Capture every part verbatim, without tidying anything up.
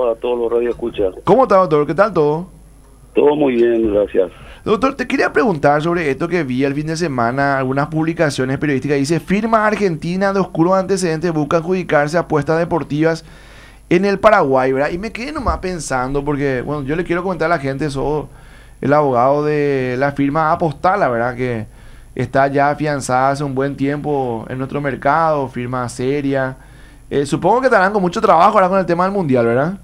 para todos los radioescuchas. ¿Cómo está, doctor? ¿Qué tal todo? Todo muy bien, gracias. Doctor, te quería preguntar sobre esto que vi el fin de semana, algunas publicaciones periodísticas. Dice, firma argentina de oscuros antecedentes busca adjudicarse apuestas deportivas en el Paraguay, ¿verdad? Y me quedé nomás pensando, porque, bueno, yo le quiero comentar a la gente, soy el abogado de la firma Apostala, ¿verdad? Que está ya afianzada hace un buen tiempo en nuestro mercado, firma seria. Eh, supongo que estarán con mucho trabajo ahora con el tema del Mundial, ¿verdad?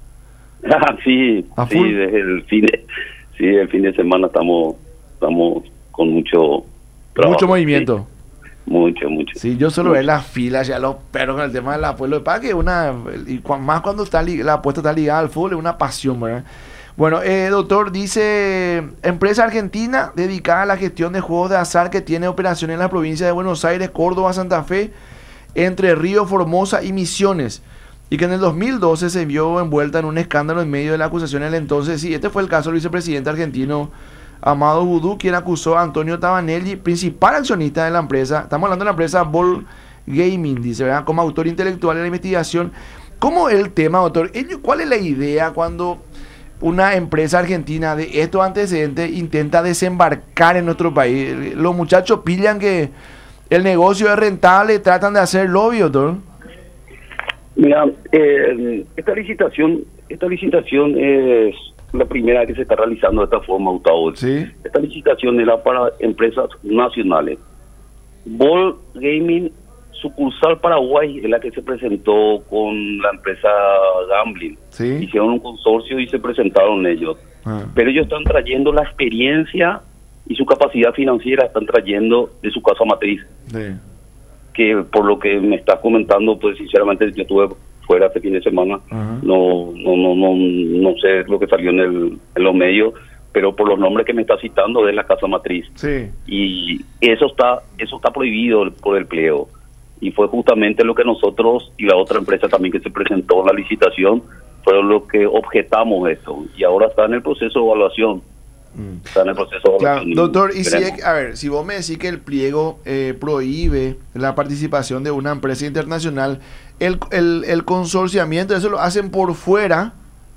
Ah, sí, ¿A sí, full? desde el fin de, sí, el fin de semana estamos, estamos con mucho trabajo. Mucho movimiento. Sí, mucho, mucho. Sí, yo solo mucho. ver las filas ya los perros con el tema de la apuesta. Lo que pasa es que una, y cu- más cuando está li- la apuesta está ligada al fútbol, es una pasión, ¿verdad? Bueno, eh, doctor, dice, empresa argentina dedicada a la gestión de juegos de azar que tiene operaciones en las provincias de Buenos Aires, Córdoba, Santa Fe, Entre Ríos, Formosa y Misiones. Y que en el dos mil doce se vio envuelta en un escándalo en medio de la acusación del entonces. Sí, este fue el caso del vicepresidente argentino Amado Vudú, quien acusó a Antonio Tabanelli, principal accionista de la empresa. Estamos hablando de la empresa Ball Gaming, dice, ¿verdad? Como autor intelectual de la investigación. ¿Cómo es el tema, doctor? Ellos- ¿Cuál es la idea cuando una empresa argentina de estos antecedentes intenta desembarcar en nuestro país? Los muchachos pillan que el negocio es rentable, tratan de hacer lobby, doctor. Mira, eh, esta licitación, esta licitación es la primera que se está realizando de esta forma, Gustavo. Sí. Esta licitación era para empresas nacionales. Ball Gaming, sucursal Paraguay, es la que se presentó con la empresa Gambling. Sí. Hicieron un consorcio y se presentaron ellos. Ah. Pero ellos están trayendo la experiencia y su capacidad financiera, están trayendo de su casa matriz. Sí. Que por lo que me estás comentando, pues sinceramente yo estuve fuera este fin de semana, Ajá. no, no, no, no, no sé lo que salió en, el, en los medios, pero por los nombres que me está citando es la casa matriz. Sí. Y eso está, eso está prohibido por el pliego. Y fue justamente lo que nosotros y la otra empresa también que se presentó en la licitación, fueron lo que objetamos esto. Y ahora está en el proceso de evaluación. Mm. Está en el proceso de Claro, evaluación. doctor, y si, veremos. es- a ver, si vos me decís que el pliego eh, prohíbe la participación de una empresa internacional, el, el, el consorciamiento, eso lo hacen por fuera.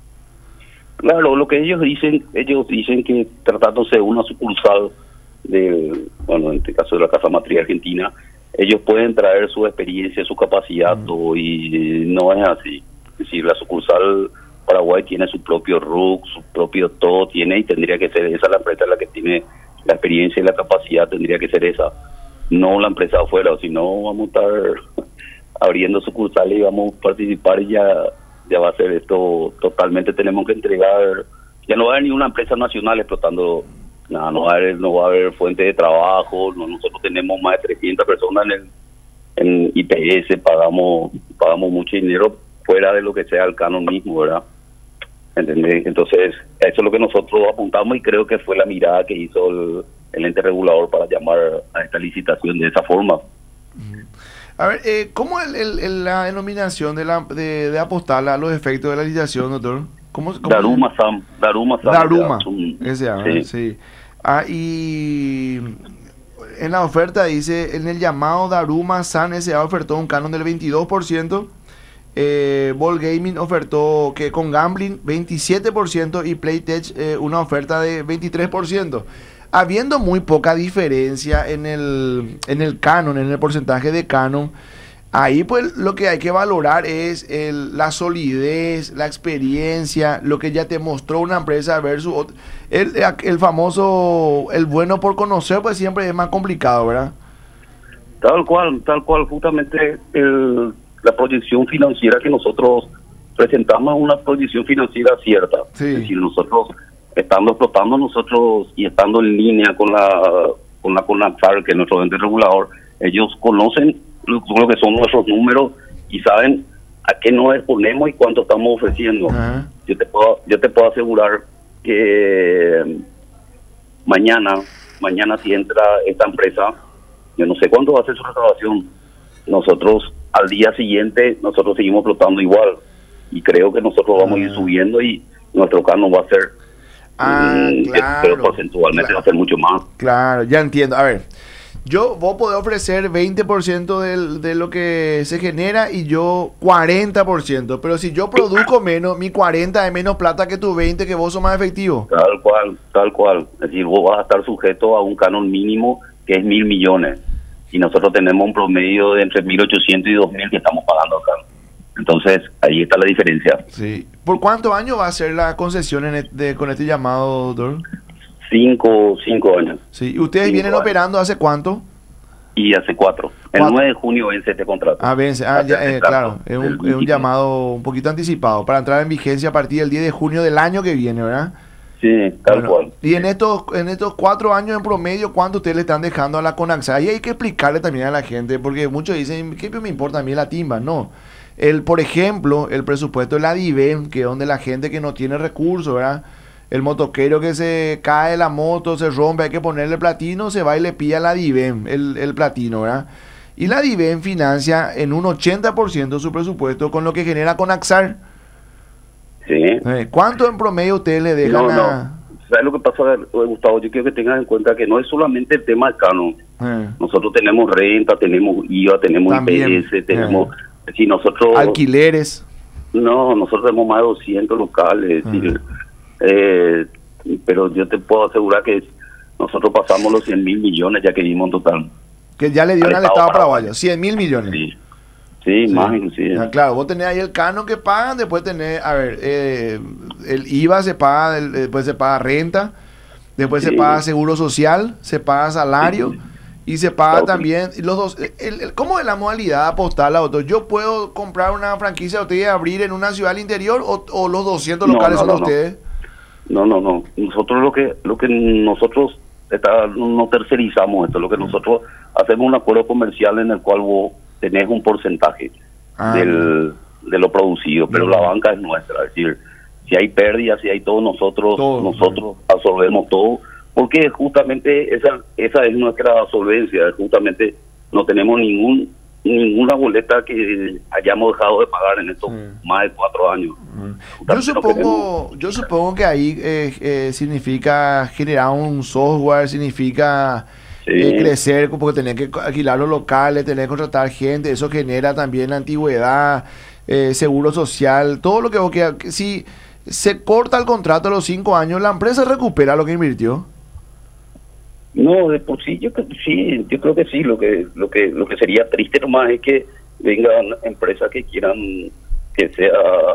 Claro, lo que ellos dicen, ellos dicen que tratándose de una sucursal de, bueno, en este caso de la Casa Matriz Argentina, ellos pueden traer su experiencia, su capacidad, Mm. todo, y no es así. Es decir, la sucursal Paraguay tiene su propio R U C, su propio todo tiene, y tendría que ser esa la empresa la que tiene la experiencia y la capacidad, tendría que ser esa, no la empresa de afuera, o si no vamos a estar abriendo sucursales y vamos a participar y ya ya va a ser esto totalmente, tenemos que entregar, ya no va a haber ni una empresa nacional explotando nada, no va a haber, no va a haber fuente de trabajo, no, nosotros tenemos más de trescientas personas en el en I P S, pagamos pagamos mucho dinero fuera de lo que sea el canon mismo, ¿verdad? ¿Entendés? Entonces, eso es lo que nosotros apuntamos y creo que fue la mirada que hizo el, el ente regulador para llamar a esta licitación de esa forma. A ver, eh, ¿cómo es el, el- la denominación de, la, de, de Apostala a los efectos de la licitación, doctor? ¿Cómo, cómo Daruma Sam, Daruma Sam. Daruma, es un- ese, ah, sí. sí. Ah, y en la oferta dice, en el llamado Daruma San S A ofertó un canon del veintidós por ciento, eh, Ball Gaming ofertó que con Gambling veintisiete por ciento y Playtech eh, una oferta de veintitrés por ciento. Habiendo muy poca diferencia en el, en el canon, en el porcentaje de canon, ahí pues lo que hay que valorar es el, la solidez, la experiencia, lo que ya te mostró una empresa versus ot- el, el famoso, el bueno por conocer, pues siempre es más complicado, ¿verdad? Tal cual, tal cual, justamente el, la proyección financiera que nosotros presentamos es una proyección financiera cierta. Sí. Es decir, nosotros estando explotando nosotros y estando en línea con la con la CONAXAR, que es nuestro ente regulador, ellos conocen lo, lo que son nuestros números y saben a qué nos exponemos y cuánto estamos ofreciendo. Ajá. Yo te puedo yo te puedo asegurar que mañana, mañana si entra esta empresa, yo no sé cuánto va a ser su recaudación. Nosotros al día siguiente, nosotros seguimos flotando igual. Y creo que nosotros vamos a ir Ah. subiendo y nuestro canon va a ser, Ah, mm, claro, pero porcentualmente claro. va a ser mucho más. Claro, ya entiendo. A ver, Yo, vos podés ofrecer veinte por ciento del, de lo que se genera y yo cuarenta por ciento. Pero si yo produzco menos, mi cuarenta es menos plata que tu veinte, que vos sos más efectivo. Tal cual, tal cual. Es decir, vos vas a estar sujeto a un canon mínimo que es mil millones. Y nosotros tenemos un promedio de entre mil ochocientos y dos mil que estamos pagando acá. Entonces, ahí está la diferencia. Sí. ¿Por cuántos años va a ser la concesión en este, con este llamado, doctor? Cinco, cinco años. Sí. ¿Y ustedes Cinco vienen años. operando hace cuánto? Y hace cuatro. El Cuatro. nueve de junio vence este contrato. Ah, vence. Ah, ya, eh, Exacto. claro. Es un, El es un veinticinco. llamado un poquito anticipado para entrar en vigencia a partir del diez de junio del año que viene, ¿verdad? Sí, tal Bueno, cual. y en estos en estos cuatro años en promedio, ¿cuánto ustedes le están dejando a la Conaxar? Y hay que explicarle también a la gente, porque muchos dicen, ¿qué me importa a mí la timba? No. El, por ejemplo, el presupuesto de la DIVEN, que es donde la gente que no tiene recursos, ¿verdad? El motoquero que se cae la moto, se rompe, hay que ponerle platino, se va y le pide a la DIVEN el, el platino, ¿verdad? Y la DIVEN financia en un ochenta por ciento su presupuesto con lo que genera Conaxar. Sí. Eh, ¿Cuánto en promedio ustedes le dejan No, a...? no. ¿Sabes lo que pasa, Gustavo? Yo quiero que tengas en cuenta que no es solamente el tema del canon. Eh, Nosotros tenemos renta, tenemos I V A, tenemos También, I P S, tenemos... Si nosotros... alquileres. No, nosotros tenemos más de doscientos locales. Ah. Es decir, eh, pero yo te puedo asegurar que nosotros pasamos los cien mil millones ya que dimos en total. Que ya le dieron Al al Estado Estado paraguayo, cien mil millones. Sí, sí, Sí. más inclusive. Ah, claro, vos tenés ahí el canon que pagan, después tenés, a ver, eh, el I V A se paga, el- después se paga renta, después se Sí. paga seguro social, se paga salario Sí. y se paga Claro. también los dos. El, el- ¿Cómo es la modalidad apostar la otro? ¿Yo puedo comprar una franquicia de ustedes y abrir en una ciudad al interior o, o los doscientos No, locales no, son de no, no. ustedes? No, no, no. Nosotros lo que lo que nosotros está, no tercerizamos esto. Lo que nosotros hacemos un acuerdo comercial en el cual vos tenés un porcentaje Ah, del, de lo producido, pero Bien. la banca es nuestra. Es decir, si hay pérdidas, si hay todo, nosotros Todo. nosotros absorbemos todo, porque justamente esa esa es nuestra solvencia. Justamente no tenemos ningún ninguna boleta que hayamos dejado de pagar en estos Sí. más de cuatro años. Yo Justamente no supongo, yo supongo que ahí eh, eh, significa generar un software, significa Sí. eh, crecer, porque tenés que alquilar los locales, tenés que contratar gente, eso genera también antigüedad, eh, seguro social, todo lo que vos quieras. Que Si se corta el contrato a los cinco años, la empresa recupera lo que invirtió. No, de por sí yo creo que sí, yo creo que sí. Lo que lo que lo que sería triste nomás es que vengan empresas que quieran que sea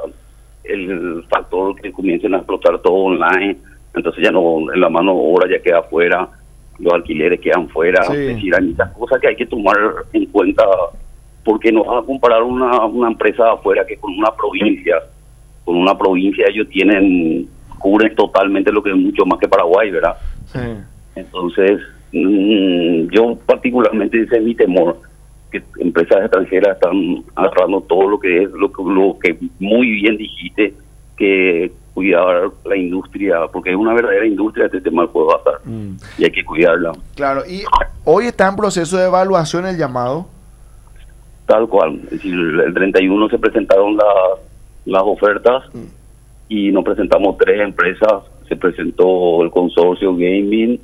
el factor que comiencen a explotar todo online, entonces ya no, en la mano de obra ya queda afuera, los alquileres quedan fuera. Sí. Es decir, hay muchas cosas que hay que tomar en cuenta, porque no vas a comparar una, una empresa afuera que con una provincia, con una provincia ellos tienen, cubren totalmente lo que es mucho más que Paraguay, ¿verdad? Sí. Entonces, mm, yo particularmente ese es mi temor, que empresas extranjeras están agarrando todo lo que es, lo, que- lo que muy bien dijiste, que cuidar la industria, porque es una verdadera industria este tema del juego de azar, Mm. y hay que cuidarla, Claro, y hoy está en proceso de evaluación el llamado. tal cual. Es decir, el treinta y uno se presentaron la- las ofertas, y nos presentamos tres empresas. Se presentó el consorcio Gaming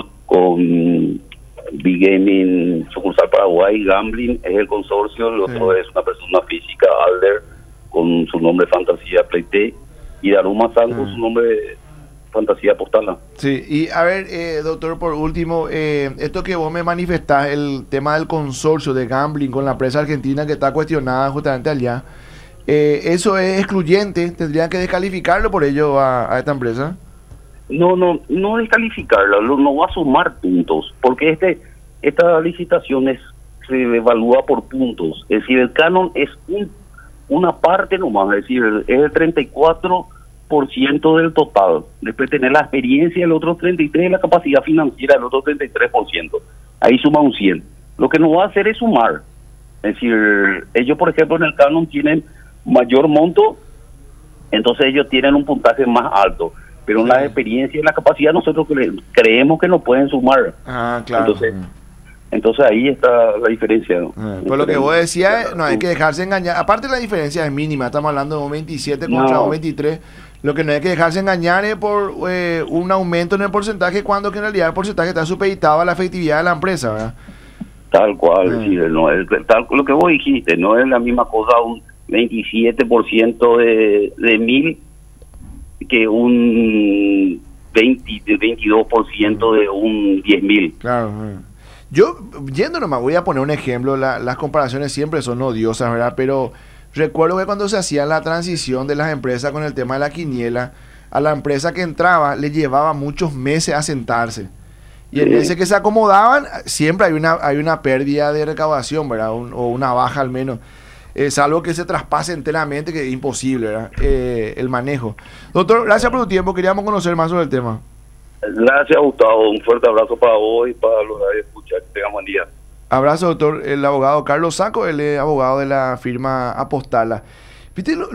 con Big Gaming Sucursal Paraguay, Gambling es el consorcio, el otro Sí. es una persona física, Alder, con su nombre Fantasía Playte, y Daruma San con Ah. su nombre Fantasía Postala. Sí, y a ver, eh, doctor, por último, eh, esto que vos me manifestás, el tema del consorcio de gambling con la empresa argentina que está cuestionada justamente allá, eh, ¿eso es excluyente? ¿Tendrían que descalificarlo por ello a, a esta empresa? No, no, no descalificarla, lo- no va a sumar puntos, porque este esta licitación es, se evalúa por puntos. Es decir, el canon es un, una parte nomás, es decir, es el treinta y cuatro por ciento del total. Después tener la experiencia, el otro treinta y tres por ciento, la capacidad financiera, el otro treinta y tres por ciento. Ahí suma un cien. Lo que no va a hacer es sumar. Es decir, ellos, por ejemplo, en el canon tienen mayor monto, entonces ellos tienen un puntaje más alto. Pero en Sí. la experiencia y la capacidad nosotros cre- creemos que no pueden sumar. Ah, claro. Entonces, entonces ahí está la diferencia. ¿no? Ah, por lo que vos decías, no hay que dejarse engañar. Aparte la diferencia es mínima, estamos hablando de un veintisiete contra No. un veintitrés. Lo que no hay que dejarse engañar es por eh, un aumento en el porcentaje cuando que en realidad el porcentaje está supeditado a la efectividad de la empresa, ¿verdad? Tal cual, Ah. sí, no es, tal lo que vos dijiste, no es la misma cosa un veintisiete por ciento de, de mil que un veinte, veintidós por ciento de un diez mil. Claro. eh. Yo, yendo nomás, voy a poner un ejemplo, la- las comparaciones siempre son odiosas, ¿verdad? Pero recuerdo que cuando se hacía la transición de las empresas con el tema de la quiniela, a la empresa que entraba le llevaba muchos meses a sentarse. Y en Sí. ese que se acomodaban, siempre hay una, hay una pérdida de recaudación, ¿verdad? Un- o una baja al menos. Es algo que se traspase enteramente, que es imposible, ¿verdad? Eh, el manejo. Doctor, gracias por tu tiempo. Queríamos conocer más sobre el tema. Gracias, Gustavo. Un fuerte abrazo para vos y para los que escuchan. Que tengan buen día. Abrazo, doctor. El abogado Carlos Saco, él es abogado de la firma Apostala. ¿Viste lo-